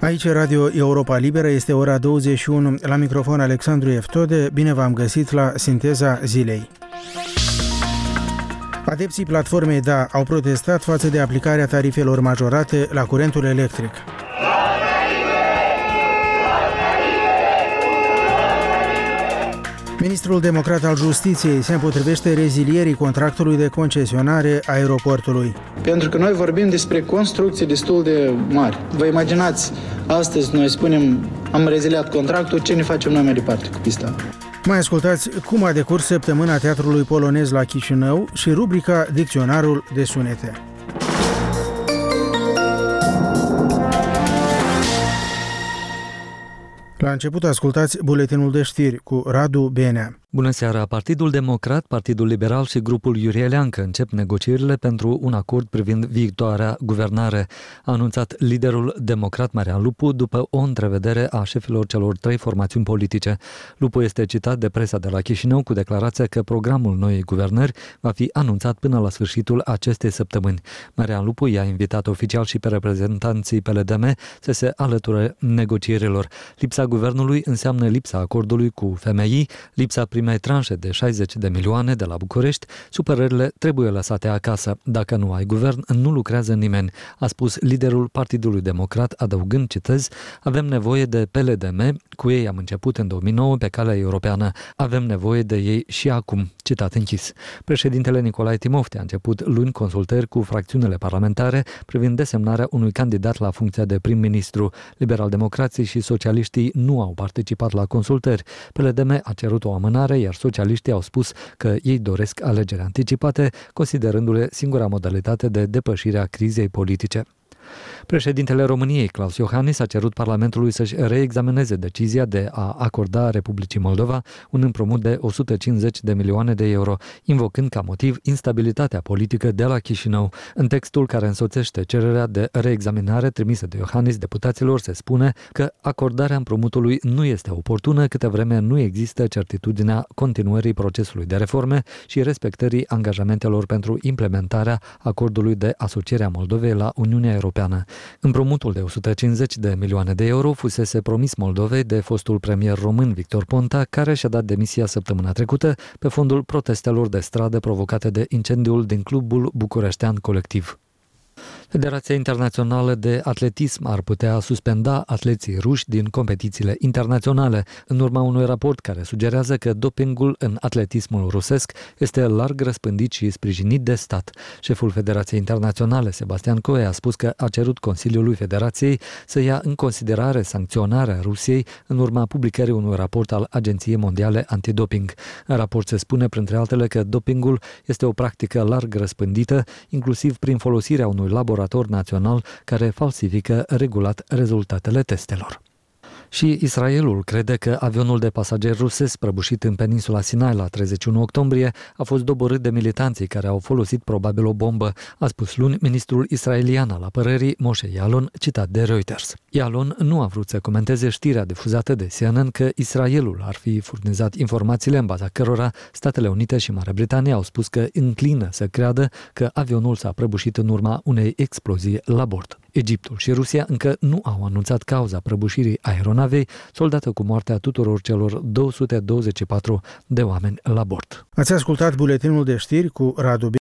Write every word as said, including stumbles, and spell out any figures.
Aici Radio Europa Liberă, este ora douăzeci și unu, la microfon Alexandru Eftode. Bine v-am găsit la Sinteza Zilei. Adepții platformei Da au protestat față de aplicarea tarifelor majorate la curentul electric. Ministrul democrat al Justiției se împotrivește rezilierii contractului de concesionare a aeroportului. Pentru că noi vorbim despre construcții destul de mari. Vă imaginați, astăzi noi spunem, am reziliat contractul, ce ne facem noi mai departe cu pista? Mai ascultați cum a decurs săptămâna Teatrului Polonez la Chișinău și rubrica Dicționarul de sunete. La început ascultați buletinul de știri cu Radu Benea. Bună seara! Partidul Democrat, Partidul Liberal și grupul Iurie Leancă încep negocierile pentru un acord privind viitoarea guvernare, a anunțat liderul democrat Marian Lupu după o întrevedere a șefilor celor trei formațiuni politice. Lupu este citat de presa de la Chișinău cu declarația că programul noii guvernări va fi anunțat până la sfârșitul acestei săptămâni. Marian Lupu i-a invitat oficial și pe reprezentanții P L D M să se alăture negocierilor. Lipsa guvernului înseamnă lipsa acordului cu F M I, lipsa primei tranșe de șaizeci de milioane de la București, supărările trebuie lăsate acasă. Dacă nu ai guvern, nu lucrează nimeni, a spus liderul Partidului Democrat, adăugând, citez, avem nevoie de P L D M, cu ei am început în două mii nouă pe calea europeană, avem nevoie de ei și acum, citat închis. Președintele Nicolae Timofte a început luni consultări cu fracțiunile parlamentare privind desemnarea unui candidat la funcția de prim-ministru. Liberal-democrații și socialiștii nu au participat la consultări. P L D M a cerut o amânare, iar socialiștii au spus că ei doresc alegeri anticipate, considerându-le singura modalitate de depășire a crizei politice. Președintele României, Klaus Iohannis, a cerut Parlamentului să-și reexamineze decizia de a acorda Republicii Moldova un împrumut de o sută cincizeci de milioane de euro, invocând ca motiv instabilitatea politică de la Chișinău. În textul care însoțește cererea de reexaminare trimisă de Iohannis deputaților se spune că acordarea împrumutului nu este oportună câtă vreme nu există certitudinea continuării procesului de reforme și respectării angajamentelor pentru implementarea acordului de asociere a Moldovei la Uniunea Europeană. Împrumutul de o sută cincizeci de milioane de euro fusese promis Moldovei de fostul premier român Victor Ponta, care și-a dat demisia săptămâna trecută pe fondul protestelor de stradă provocate de incendiul din clubul bucureștean Colectiv. Federația Internațională de Atletism ar putea suspenda atleții ruși din competițiile internaționale, în urma unui raport care sugerează că dopingul în atletismul rusesc este larg răspândit și sprijinit de stat. Șeful Federației Internaționale, Sebastian Coe, a spus că a cerut Consiliului Federației să ia în considerare sancționarea Rusiei în urma publicării unui raport al Agenției Mondiale Antidoping. În raport se spune, printre altele, că dopingul este o practică larg răspândită, inclusiv prin folosirea unui laborator național care falsifică regulat rezultatele testelor. Și Israelul crede că avionul de pasageri rusesc prăbușit în peninsula Sinai la treizeci și unu octombrie a fost doborât de militanții care au folosit probabil o bombă, a spus luni ministrul israelian al apărării Moshe Yaalon, citat de Reuters. Yaalon nu a vrut să comenteze știrea difuzată de C N N că Israelul ar fi furnizat informațiile în baza cărora Statele Unite și Marea Britanie au spus că înclină să creadă că avionul s-a prăbușit în urma unei explozii la bord. Egiptul și Rusia încă nu au anunțat cauza prăbușirii aeronavei, soldată cu moartea tuturor celor două sute douăzeci și patru de oameni la bord. Ați ascultat buletinul de știri cu Radu